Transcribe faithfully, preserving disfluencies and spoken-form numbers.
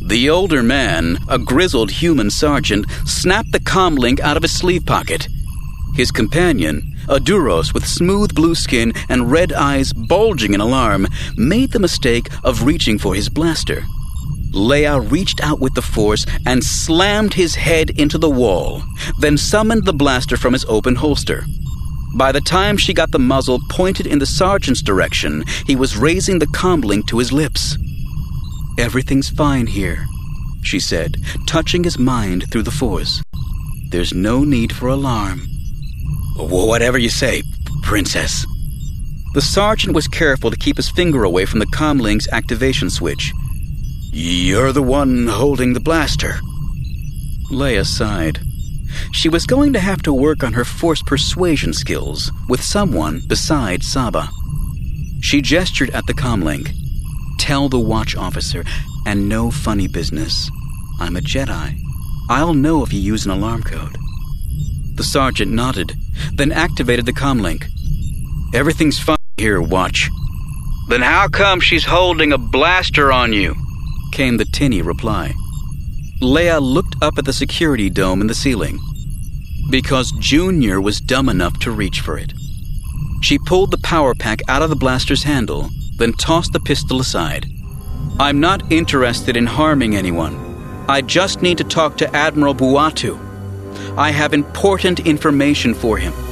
The older man, a grizzled human sergeant, snapped the comlink out of his sleeve pocket. His companion, a Duros with smooth blue skin and red eyes bulging in alarm, made the mistake of reaching for his blaster. Leia reached out with the force and slammed his head into the wall, then summoned the blaster from his open holster. By the time she got the muzzle pointed in the sergeant's direction, he was raising the comlink to his lips. "Everything's fine here," she said, touching his mind through the force. "There's no need for alarm." "Whatever you say, Princess." The sergeant was careful to keep his finger away from the comlink's activation switch. "You're the one holding the blaster." Leia sighed. She was going to have to work on her force persuasion skills with someone besides Saba. She gestured at the comlink. "Tell the watch officer, and no funny business. I'm a Jedi. I'll know if you use an alarm code." The sergeant nodded, then activated the comlink. "Everything's fine here, Watch." "Then how come she's holding a blaster on you?" came the tinny reply. Leia looked up at the security dome in the ceiling. Because Junior was dumb enough to reach for it. She pulled the power pack out of the blaster's handle, then tossed the pistol aside. "I'm not interested in harming anyone. I just need to talk to Admiral Buatu. I have important information for him."